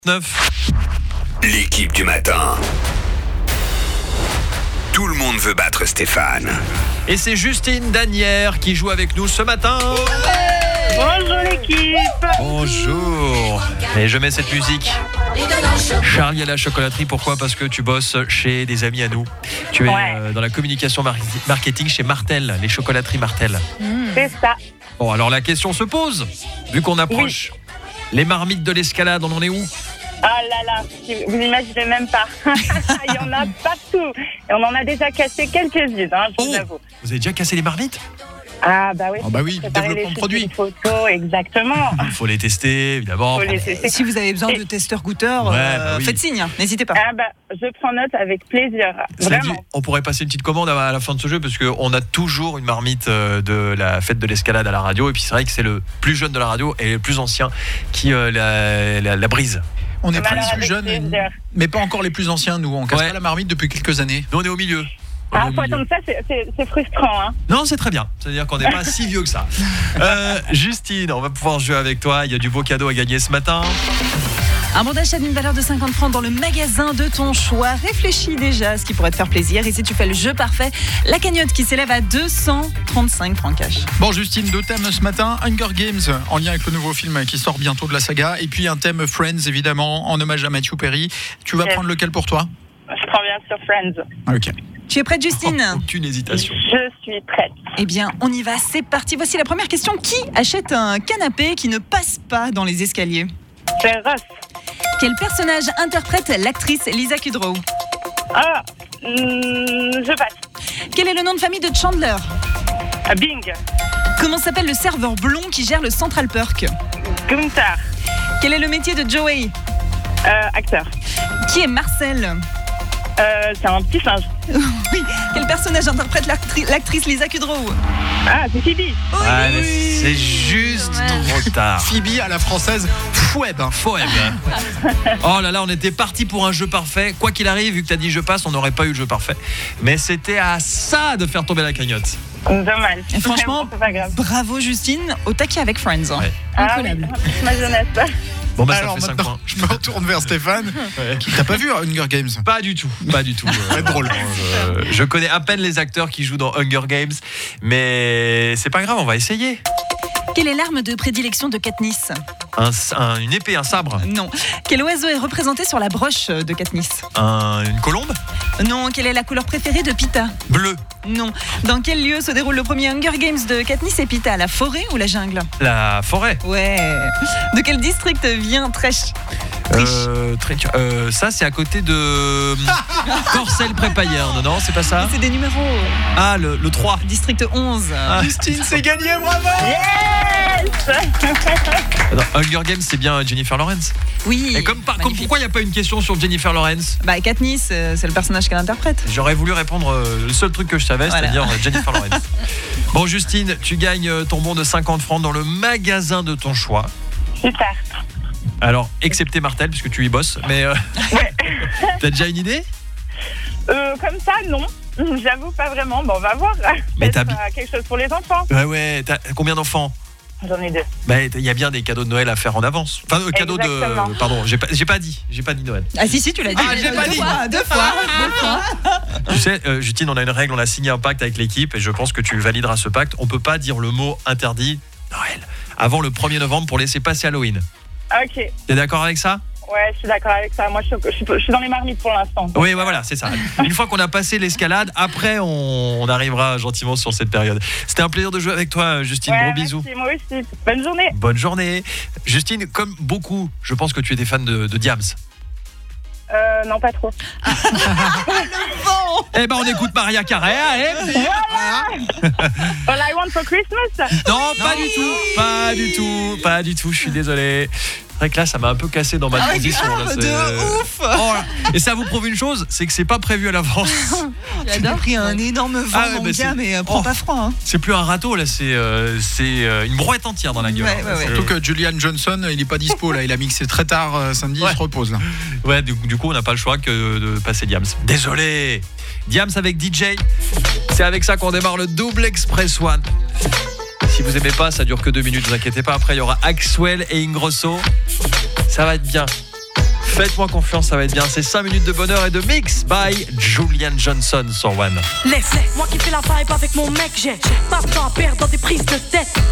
9. L'équipe du matin. Tout le monde veut battre Stéphane. Et c'est Justine Danière qui joue avec nous ce matin. Bonjour l'équipe. Bonjour. Et je mets cette musique. Charlie à la chocolaterie, pourquoi ? Parce que tu bosses chez des amis à nous. Tu es dans la communication marketing chez Martel, les chocolateries Martel. C'est ça. Bon, alors la question se pose, vu qu'on approche. Les marmites de l'escalade, on en est où ? Ah là là, vous n'imaginez même pas. Il y en a partout. Et on en a déjà cassé quelques-unes, je vous avoue. Vous avez déjà cassé les marmites ? Ah bah oui. Ah bah oui, développement de produits. Photos, exactement. Il faut les tester, évidemment. Faut les tester. Si vous avez besoin de testeurs-goûteurs, faites signe, n'hésitez pas. Ah bah, je prends note avec plaisir, vraiment. Dit, on pourrait passer une petite commande à la fin de ce jeu, parce qu'on a toujours une marmite de la fête de l'escalade à la radio, et puis c'est vrai que c'est le plus jeune de la radio et le plus ancien qui la brise. On est plus jeunes, mais pas encore les plus anciens, nous. On casse pas la marmite depuis quelques années. Nous, on est au milieu. Faut attendre ça, c'est frustrant. Non, c'est très bien. C'est-à-dire qu'on n'est pas si vieux que ça. Justine, on va pouvoir jouer avec toi. Il y a du beau cadeau à gagner ce matin. Un bon d'achat d'une valeur de 50 francs dans le magasin de ton choix. Réfléchis déjà à ce qui pourrait te faire plaisir. Et si tu fais le jeu parfait, la cagnotte qui s'élève à 235 francs cash. Bon, Justine, 2 thèmes ce matin. Hunger Games, en lien avec le nouveau film qui sort bientôt de la saga. Et puis un thème Friends, évidemment, en hommage à Matthew Perry. Tu vas prendre lequel pour toi ? Je prends bien sur Friends. Ok. Tu es prête, Justine ? Aucune hésitation. Je suis prête. Eh bien, on y va, c'est parti. Voici la première question. Qui achète un canapé qui ne passe pas dans les escaliers ? C'est Ross. Quel personnage interprète l'actrice Lisa Kudrow ? Je passe. Quel est le nom de famille de Chandler ? Bing. Comment s'appelle le serveur blond qui gère le Central Perk ? Gunther. Quel est le métier de Joey ? Acteur. Qui est Marcel ? C'est un petit singe. Oui. Quel personnage interprète l'actrice Lisa Kudrow ? Ah, c'est Phoebe. Mais c'est juste trop tard. Phoebe à la française, Foueb. Oh là là, on était parti pour un jeu parfait. Quoi qu'il arrive, vu que tu as dit je passe, on n'aurait pas eu le jeu parfait. Mais c'était à ça de faire tomber la cagnotte. Dommage. Et franchement, c'est pas grave. bravo Justine, au taquet avec Friends. Ouais. Incroyable. Ma jeunesse. Bon bah Alors ça fait 5 maintenant, points. je me retourne vers Stéphane. T'as pas vu Hunger Games ? Pas du tout. C'est drôle. Je connais à peine les acteurs qui jouent dans Hunger Games, mais c'est pas grave, on va essayer. Quelle est l'arme de prédilection de Katniss ? Une épée, un sabre. Non. Quel oiseau est représenté sur la broche de Katniss ? Une colombe. Non. Quelle est la couleur préférée de Pita ? Bleu. Non. Dans quel lieu se déroule le premier Hunger Games de Katniss et Pita ? La forêt ou la jungle ? La forêt. Ouais. De quel district vient Tresh ? Ça c'est à côté de Corcelles-Prépayerne, non, c'est pas ça ? C'est des numéros. Ah, le 3. District 11. Justine, c'est gagné, bravo ! Attends, Hunger Games, c'est bien Jennifer Lawrence. Oui. Et comme pourquoi il n'y a pas une question sur Jennifer Lawrence ? Katniss, c'est le personnage qu'elle interprète. J'aurais voulu répondre le seul truc que je savais, c'est-à-dire Jennifer Lawrence. Bon, Justine, tu gagnes ton bon de 50 francs dans le magasin de ton choix. Super. Alors, excepté Martel, puisque tu y bosses, mais t'as déjà une idée ? Comme ça, non. J'avoue pas vraiment. Bon, on va voir. Mais peut-être quelque chose pour les enfants. Ouais, t'as combien d'enfants ? J'en ai 2. Il y a bien des cadeaux de Noël à faire en avance. Enfin, cadeaux Exactement. de... Pardon, j'ai pas dit Noël. Ah si, tu l'as dit. Ah, j'ai pas dit. Deux fois. Tu sais, Justine, on a une règle, on a signé un pacte avec l'équipe et je pense que tu valideras ce pacte. On peut pas dire le mot interdit, Noël, avant le 1er novembre pour laisser passer Halloween. Ok. T'es d'accord avec ça ? Ouais, je suis d'accord avec ça. Moi, je suis dans les marmites pour l'instant. Oui, voilà, c'est ça. Une fois qu'on a passé l'escalade, après, on arrivera gentiment sur cette période. C'était un plaisir de jouer avec toi, Justine. Gros bisous. Merci, moi aussi. Bonne journée. Bonne journée. Justine, comme beaucoup, je pense que tu étais fan de Diams. Non, pas trop. Eh ben, on écoute Maria Carey. All I Want for Christmas. Non, pas du tout. Je suis désolé. C'est vrai que là, ça m'a un peu cassé dans ma transition. De ouf. Et ça vous prouve une chose, c'est que c'est pas prévu à l'avance. J'ai pris un énorme vent mon gars, mais prends pas froid. Hein. C'est plus un râteau là, c'est une brouette entière dans la gueule. Ouais. Surtout que Julian Johnson, il est pas dispo là, il a mixé très tard samedi, il se repose là. Ouais, du coup, on n'a pas le choix que de passer Diams. Désolé. Diams avec DJ. C'est avec ça qu'on démarre le double Express One. Si vous aimez pas, ça dure que 2 minutes, vous inquiétez pas. Après, il y aura Axwell et Ingrosso. Ça va être bien. Faites-moi confiance, ça va être bien. C'est 5 minutes de bonheur et de mix by Julian Johnson sur One. Laisse, moi qui fais la vibe avec mon mec, j'ai pas de temps à perdre dans des prises de tête.